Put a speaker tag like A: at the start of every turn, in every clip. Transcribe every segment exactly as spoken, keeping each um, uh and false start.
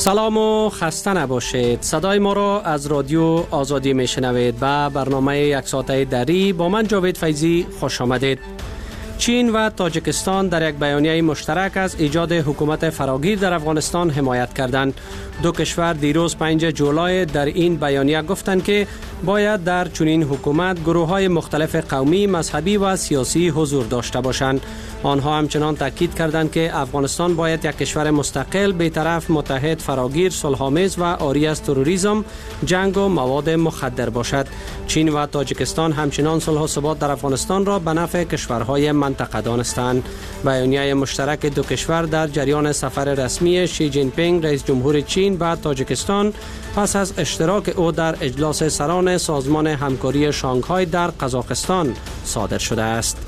A: سلام و خسته نباشید. صدای ما را از رادیو آزادی میشنوید و برنامه یک ساعته دری با من جاوید فیضی خوش آمدید. چین و تاجیکستان در یک بیانیه مشترک از ایجاد حکومت فراگیر در افغانستان حمایت کردند. دو کشور دیروز پنجم جولای در این بیانیه گفتند که باید در چنین حکومت گروه‌های مختلف قومی، مذهبی و سیاسی حضور داشته باشند. آنها همچنان تاکید کردند که افغانستان باید یک کشور مستقل، بی‌طرف، متحد، فراگیر، صلح‌آمیز و عاری از تروریسم، جنگ و مواد مخدر باشد. چین و تاجیکستان همچنان صلح و ثبات در افغانستان را به نفع کشورهای منطقه دانستند. بیانیه مشترک دو کشور در جریان سفر رسمی شی جین پینگ رئیس جمهور چین و تاجیکستان پس از اشتراک او در اجلاس سران سازمان همکاری شانگهای در قزاقستان صادر شده است.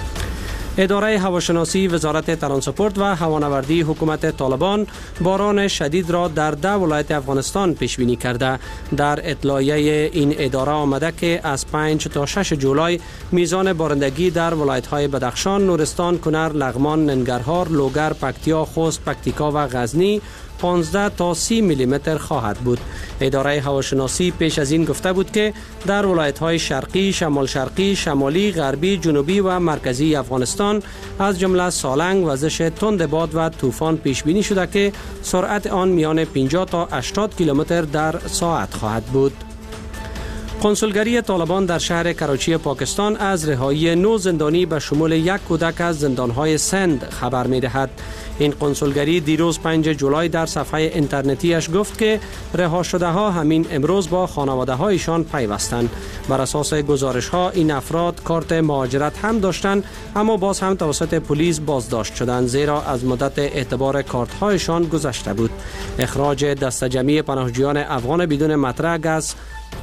A: اداره هواشناسی وزارت ترانسپورت و هوانوردی حکومت طالبان باران شدید را در ده ولایت افغانستان پیش بینی کرده. در اطلاعیه این اداره آمده که از پنج تا شش جولای میزان بارندگی در ولایت‌های بدخشان، نورستان، کنر، لغمان، ننگرهار، لوگر، پکتیا، خوست، پکتیکا و غزنی پانزده تا سی میلی متر خواهد بود. اداره هواشناسی پیش از این گفته بود که در ولایت‌های شرقی، شمال شرقی، شمالی، غربی، جنوبی و مرکزی افغانستان از جمله سالنگ وزش تند باد و طوفان پیش بینی شده که سرعت آن میان پنجاه تا هشتاد کیلومتر در ساعت خواهد بود. کنسولگری طالبان در شهر کراچی پاکستان از رهایی نو زندانی به شمول یک کودک از زندانهای سند خبر می دهد. این کنسولگری دیروز پنجم جولای در صفحه اینترنتیش گفت که رها شده ها همین امروز با خانواده هایشان پیوستند. بر اساس گزارش ها این افراد کارت مهاجرت هم داشتند، اما باز هم توسط پلیس بازداشت شدند زیرا از مدت اعتبار کارت هایشان گذشته بود. اخراج دسته جمعی پناهجویان افغان بدون مدرک از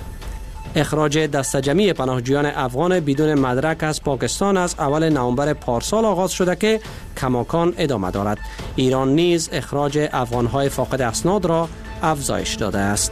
A: اخراج دسته جمعی پناهجویان افغان بدون مدرک از پاکستان از اول نوامبر پارسال آغاز شده که کماکان ادامه دارد. ایران نیز اخراج افغانهای فاقد اسناد را افزایش داده است.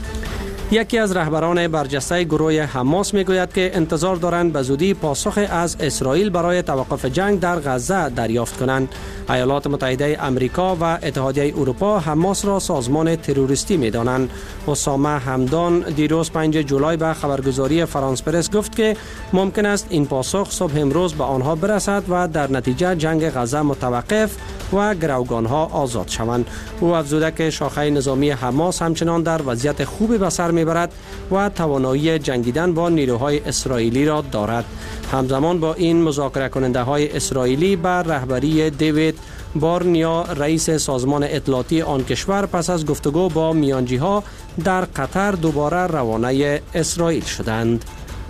A: یکی از رهبران برجسته گروه حماس میگوید که انتظار دارند به زودی پاسخ از اسرائیل برای توقف جنگ در غزه دریافت کنند. ایالات متحده آمریکا و اتحادیه اروپا حماس را سازمان تروریستی می‌دانند. اسامه همدان دیروز پنجم جولای به خبرگزاری فرانس پرس گفت که ممکن است این پاسخ صبح امروز به آنها برسد و در نتیجه جنگ غزه متوقف و گروگانها آزاد شوند. او افزوده که شاخه نظامی حماس همچنان در وضعیت خوبی به سر میبرد و توانایی جنگیدن با نیروهای اسرائیلی را دارد. همزمان با این مذاکره کننده های اسرائیلی بر رهبری دیوید بارنیا رئیس سازمان اطلاعاتی آن کشور پس از گفتگو با میانجی ها در قطر دوباره روانه اسرائیل شدند.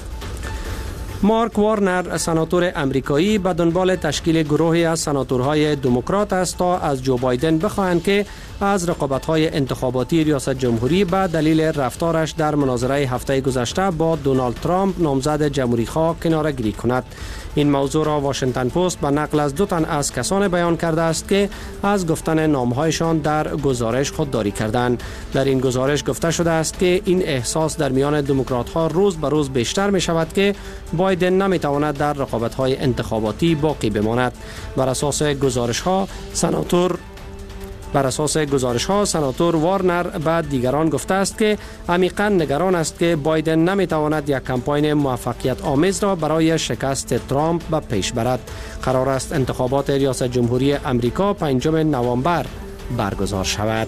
A: مارک وارنر سناتور امریکایی به دنبال تشکیل گروهی از سناتورهای دموکرات است تا از جو بایدن بخواهند که از رقابت‌های انتخاباتی ریاست جمهوری به دلیل رفتارش در مناظره هفته گذشته با دونالد ترامپ نامزد جمهوری‌خواه کناره‌گیری کند. این موضوع را واشنگتن پست به نقل از دو تن از کسان بیان کرده است که از گفتن نامهایشان در گزارش خودداری کردند. در این گزارش گفته شده است که این احساس در میان دموکرات‌ها روز به روز بیشتر می شود که بایدن نمیتواند در رقابت‌های انتخاباتی باقی بماند. بر اساس گزارش‌ها سناتور بر اساس گزارش ها سناتور وارنر به دیگران گفته است که عمیقاً نگران است که بایدن نمیتواند یک کمپاین موفقیت آمیز را برای شکست ترامپ به پیش برد. قرار است انتخابات ریاست جمهوری امریکا پنجم نوامبر برگزار شود.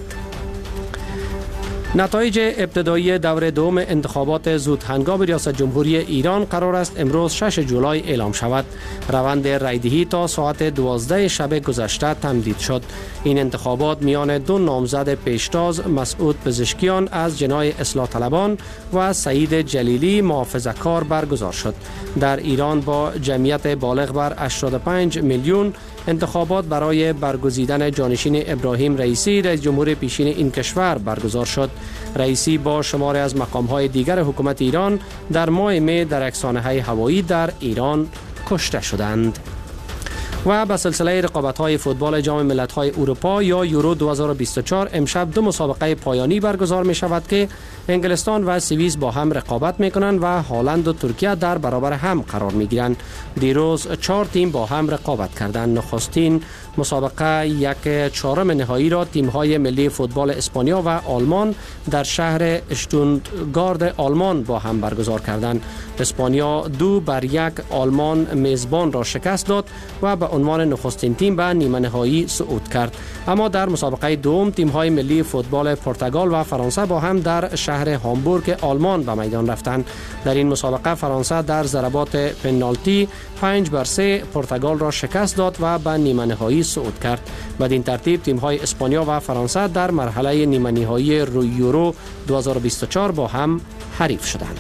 A: نتایج ابتدایی دور دوم انتخابات زود هنگام ریاست جمهوری ایران قرار است امروز ششم جولای اعلام شود. روند رایدهی تا ساعت دوازده شب گذشته تمدید شد. این انتخابات میان دو نامزد پیشتاز مسعود پزشکیان از جناح اصلاح طلبان و سعید جلیلی محافظه‌کار برگزار شد. در ایران با جمعیت بالغ بر هشتاد و پنج میلیون انتخابات برای برگزیدن جانشین ابراهیم رئیسی رئیس جمهور پیشین این کشور برگزار شد. رئیسی با شماری از مقام‌های دیگر حکومت ایران در ماه می در یک سانحه هوایی در ایران کشته شدند. و به سلسله رقابت‌های فوتبال جام ملت‌های اروپا یا یورو دو هزار و بیست و چهار امشب دو مسابقه پایانی برگزار می شود که انگلستان و سوئیس با هم رقابت می کنند و هلند و ترکیه در برابر هم قرار می گیرند. دیروز چهار تیم با هم رقابت کردند. نخستین مسابقه یک چهارم نهایی را تیم‌های ملی فوتبال اسپانیا و آلمان در شهر اشتوتگارت آلمان با هم برگزار کردند. اسپانیا دو بر یک آلمان میزبان را شکست داد و به عنوان نخستین تیم به نیمه نهایی صعود کرد. اما در مسابقه دوم تیم‌های ملی فوتبال پرتغال و فرانسه با هم در شهر هامبورگ آلمان به میدان رفتند. در این مسابقه فرانسه در ضربات پنالتی پنج بر سه پرتغال را شکست داد و به نیمه نهایی صعود کرد. بدین ترتیب تیم‌های اسپانیا و فرانسه در مرحله نیمه نهایی یورو دو هزار و بیست و چهار با هم حریف شدند.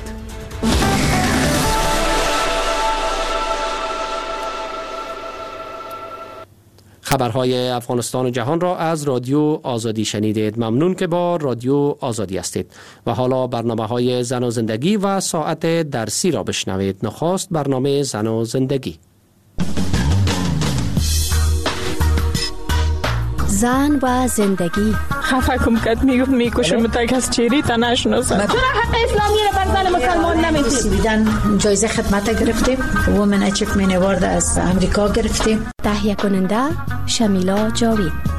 A: خبرهای افغانستان و جهان را از رادیو آزادی شنیدید. ممنون که با رادیو آزادی هستید. و حالا برنامه‌های زن و زندگی و ساعت درسی را بشنوید. نخست برنامه زن و زندگی.
B: زن و زندگی.
C: خفه کم کد میگفت میکشم تا از چیری تا نشناسم.
D: چرا حق اسلامی را بر زن مسلمان نمیدید؟
E: دیدن جایزه خدمت گرفتیم. وومن اچیومنت اوارد از امریکا گرفتیم.
B: تهیه کننده شمیلا جاوید.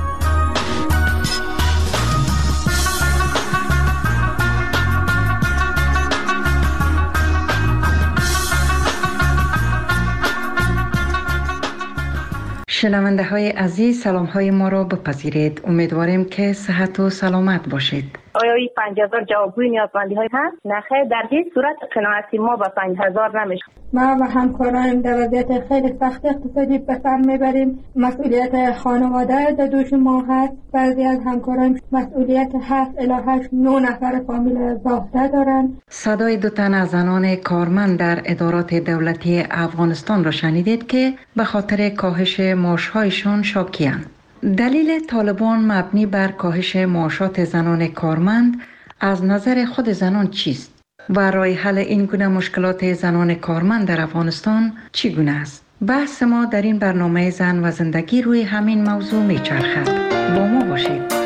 F: شنونده های عزیز، سلام های ما را بپذیرید. امیدواریم که صحت و سلامت باشید.
D: آیا این پنج هزار جوابگوی نیازمندی های هست؟ نخیر، در هیچ صورت قناعتی ما با پنج هزار نمیشه.
G: ما و همکارایم در وضعیت خیلی سخت اقتصادی به سر میبریم. مسئولیت خانواده در دوش ما هست. بعضی از همکارایم مسئولیت هفت الی هشت نه نفر فامیل زاخته دارند.
F: صدای دو تن از زنان کارمند در ادارات دولتی افغانستان را شنیدید که به خاطر کاهش معاش‌هایشان شاکی‌اند. دلیل طالبان مبنی بر کاهش معاشات زنان کارمند از نظر خود زنان چیست و راه حل این گونه مشکلات زنان کارمند در افغانستان چگونه است؟ بحث ما در این برنامه زن و زندگی روی همین موضوع میچرخد. با ما باشید.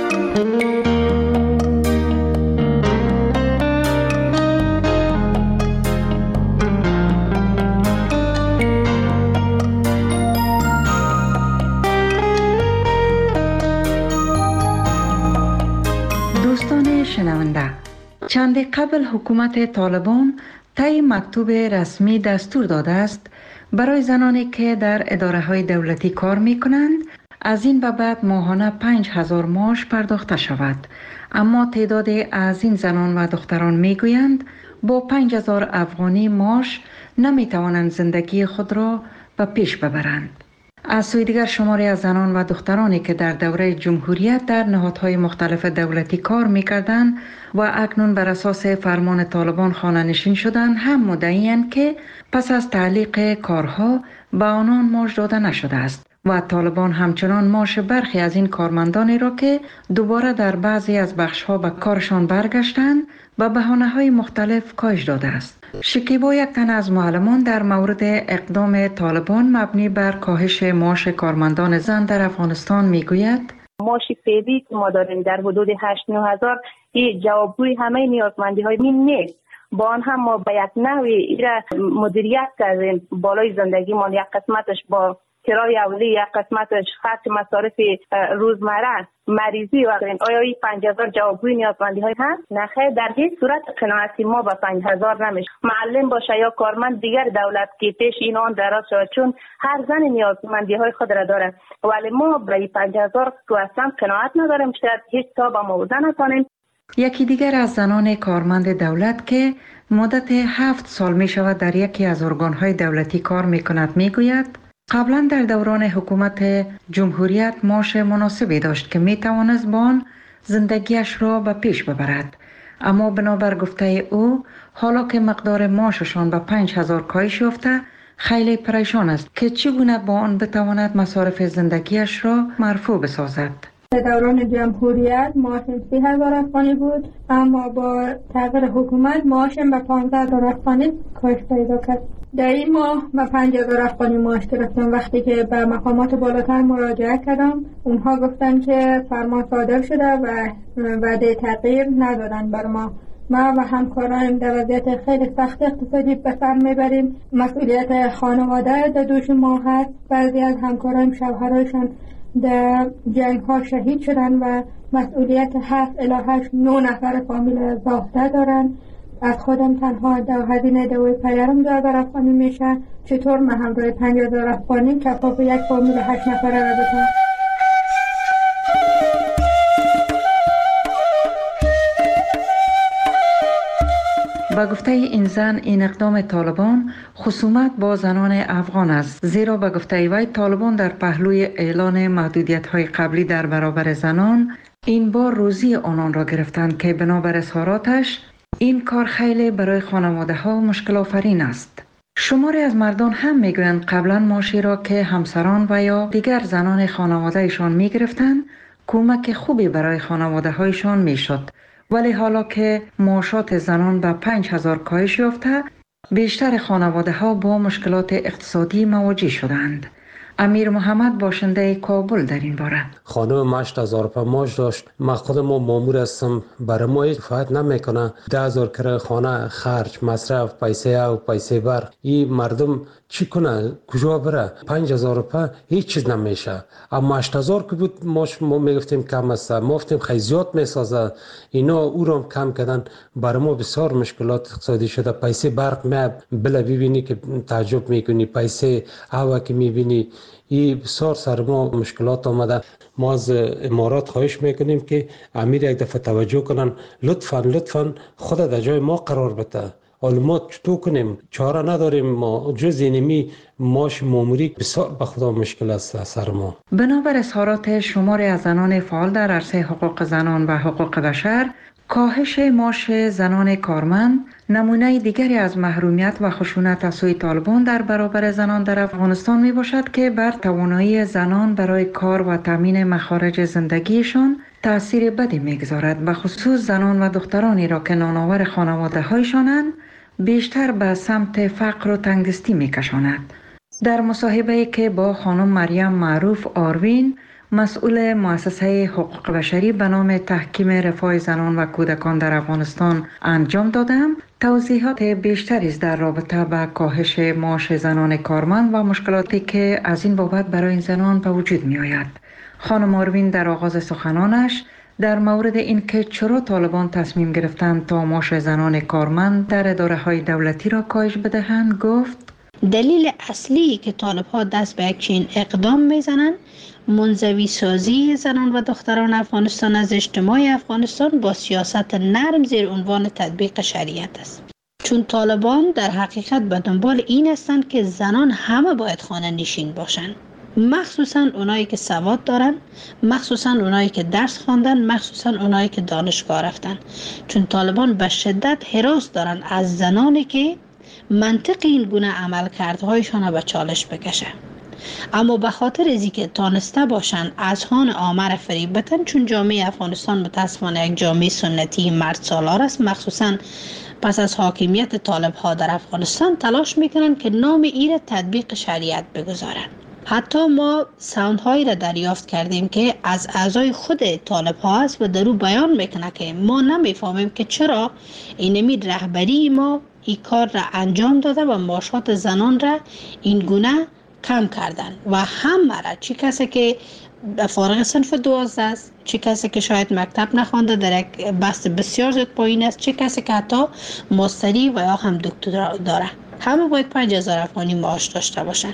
F: شنونده، چندی قبل حکومت طالبان طی مکتوب رسمی دستور داده است برای زنانی که در اداره های دولتی کار می کنند از این به بعد ماهانه پنج هزار معاش پرداخته شود. اما تعداد از این زنان و دختران می گویند با پنج هزار افغانی معاش نمی توانند زندگی خود را به پیش ببرند. از سوی دیگر شماری از زنان و دخترانی که در دوره جمهوریت در نهادهای مختلف دولتی کار می‌کردند و اکنون بر اساس فرمان طالبان خانه‌نشین شدند هم مدعی‌اند که پس از تعلیق کارها به آنان معاش داده نشده است و طالبان همچنان معاش برخی از این کارمندانی را که دوباره در بعضی از بخش‌ها به کارشان برگشتند به بهانه‌های مختلف کاهش داده است. شکیبا یک تن از معلمان در مورد اقدام طالبان مبنی بر کاهش معاش کارمندان زن در افغانستان میگوید:
D: معاش فعلی که ما داریم در حدود هشت نه هزار این جوابگوی همه نیازمندی های این نیست. با آن هم ما به یک نحوی ایره مدیریت کردیم. بالای زندگی ما یک قسمتش با کرای اولی، یک قسمتش خرج مصارف روزمره، مریضی و غیره. آیا این پنج هزار جوابگوی نیازمندی های هست؟ نخیر، در هیچ صورت قناعتی ما با پنج هزار نمیشه. معلم باشه یا کارمند دیگر دولت که پیش این آن دراز شود، چون هر زن نیازمندی های خود را داره، ولی ما با این پنج هزار که اصلا قناعت نداریم. شاید هیچ تا با موضوع نکنیم.
F: یکی دیگر از زنان کارمند دولت که مدت هفت سال می شود در یکی از ارگان‌های دولتی کار می کند می گوید: قبلا در دوران حکومت جمهوریت معاش مناسبی داشت که می توانست با آن زندگیش را به پیش ببرد. اما بنابر گفته او حالا که مقدار معاششان به پنج هزار کاهش یافته خیلی پریشان است که چگونه با آن بتواند مصارف زندگیش را مرفوع بسازد.
G: در دوران جمهوریت معاشم سی هزار افغانی بود، اما با تغییر حکومت معاشم به پانزده هزار افغانی کاهش پیدا کرد. در این ماه من پنج هزار افغانی معاش گرفتم. وقتی که به مقامات بالاتر مراجعه کردم، اونها گفتن که فرمان صادر شده و وعده تغییر ندادن بر ما. ما و همکارایم در وضعیت خیلی سخت اقتصادی به سر میبریم. مسئولیت خانواده در دوش ما هست. بعضی از همکارایم شوهرایشان در جنگ ها شهید شدن و مسئولیت هفت الی هشت نه نفر فامیل زاخته دارن. از خودم تنها دو هزینه دوی پیرم دو هزار افغانی میشه. چطور من همراه پنج هزار افغانی کفاف یک فامیل هشت نفره را بتونم؟
F: با گفته این زن، این اقدام طالبان خصومت با زنان افغان است، زیرا با گفته وی طالبان در پهلوی اعلان محدودیت‌های قبلی در برابر زنان این بار روزی آنان را گرفتند که بنابر اظهاراتش این کار خیلی برای خانواده ها مشکل آفرین است. شماری از مردان هم میگویند قبلا معاشی را که همسران و یا دیگر زنان خانواده ایشان میگرفتند کمک خوبی برای خانواده هایشان میشد، ولی حالا که معاشات زنان به پنج هزار کاهش یافته، بیشتر خانواده ها با مشکلات اقتصادی مواجه شدند. امیر محمد باشنده کابل در این باره:
H: خانم هشت هزار روپیه معاش داشت. من خودم مامور هستم، برای ما هیچ فایده نمیکنه. ده هزار کرایه خانه، خرج، مصرف، پیسه او پیسه بر، این مردم چی کنه؟ کجا بره؟ پنج هزار روپیه هیچ چیز نمیشه. اما هشت هزار که بود ماش ما میگفتیم کم است، ما گفتیم خیلی زیاد میسازه. اینا او رو کم کردن. برای ما بسیار مشکلات اقتصادی شده. پیسه برق می بله ببینی که تعجب میکنی، پیسه هوا که میبینی، این بسیار سر ما مشکلات آمده. ما از امارات خواهش میکنیم که امیر یک دفعه توجه کنن، لطفاً لطفاً خود در جای ما قرار بده. حالا ما چطور کنیم؟ چاره نداریم. ما جز اینمی معاش ماموری بسیار به خدا مشکل است سر ما.
F: بنابر اظهارات شماری از زنان فعال در عرصه حقوق زنان و حقوق بشر، کاهش معاش زنان کارمند نمونه دیگری از محرومیت و خشونت از سوی طالبان در برابر زنان در افغانستان می باشد که بر توانایی زنان برای کار و تامین مخارج زندگیشان تأثیر بدی میگذارد. به خصوص زنان و دخترانی را که نانآور خانواده هایشانند بیشتر به سمت فقر و تنگدستی میکشاند. در مصاحبه‌ای که با خانم مریم معروف آروین، مسئول مؤسسه حقوق بشری به نام تحکیم رفاه زنان و کودکان در افغانستان انجام دادم، توضیحات بیشتری در رابطه با کاهش معاش زنان کارمند و مشکلاتی که از این بابت برای این زنان به وجود می آید. خانم آروین در آغاز سخنانش در مورد این که چرا طالبان تصمیم گرفتند تا معاش زنان کارمند در اداره‌های دولتی را کاهش بدهند گفت:
I: دلیل اصلی که طالب ها دست به یک چنین اقدام میزنند منزوی سازی زنان و دختران افغانستان از اجتماع افغانستان با سیاست نرم زیر عنوان تطبیق شریعت است. چون طالبان در حقیقت به دنبال این هستند که زنان همه باید خانه نشین باشند، مخصوصا اونایی که سواد دارن، مخصوصا اونایی که درس خواندن، مخصوصا اونایی که دانشگاه رفتن. چون طالبان به شدت هراس دارن از زنانی که منطق این گونه عملکردهایشان به چالش بکشه. اما به خاطر از اینکه تانسته باشن اذهان عامه را فریب بدن، چون جامعه افغانستان متاسفانه یک جامعه سنتی مرد سالار است، مخصوصا پس از حاکمیت طالب ها در افغانستان تلاش میکنن که نام این را تطبیق شریعت بگذارن. حتی ما ساوند هایی را دریافت کردیم که از اعضای خود طالب ها است و در او بیان میکنه که ما نمیفهمیم که چرا اینمی رهبری ما این کار را انجام داده و معاشات زنان را این گونه کم کردن و همه را، چه کسی که فارغ صنف دوازده است، چه کسی که شاید مکتب نخوانده در یک بست بسیار زیاد پایین است، چه کسی که حتی ماستری و یا هم دکترا داره، همه باید پنج هزار افغانی معاش داشته باشن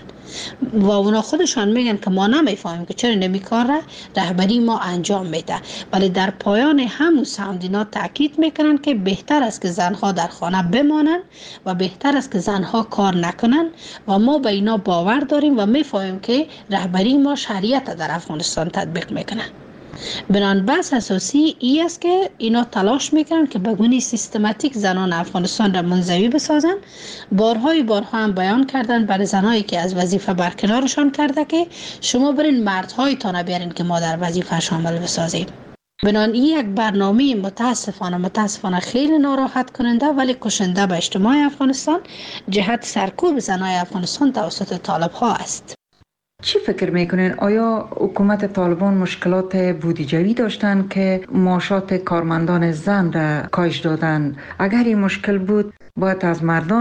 I: و اونا خودشان میگن که ما نمیفهمیم که چرا نمی کار را رهبری ما انجام میده. ولی در پایان همون ساوندینا تاکید میکنن که بهتر است که زنها در خانه بمانن و بهتر است که زنها کار نکنن و ما به اینا باور داریم و میفهمیم که رهبری ما شریعت در افغانستان تطبیق میکنه. بنان بحث اساسی ای است که اینا تلاش میکنن که به گونه سیستماتیک زنان افغانستان را منزوی بسازن. بارهای بارها هم بیان کردن برای زنایی که از وظیفه برکنارشان کرده که شما برین مردهای تا نبیارین که ما در وظیفه شامل بسازیم. بنان این یک برنامه متاسفانه متاسفانه خیلی ناراحت کننده ولی کشنده به اجتماع افغانستان جهت سرکوب زنای افغانستان توسط طالب ها است.
F: چی فکر میکنین؟ آیا حکومت طالبان مشکلات بودجویی داشتن که معاشات کارمندان زن را کاهش دادن؟ اگر این مشکل بود باید از مردان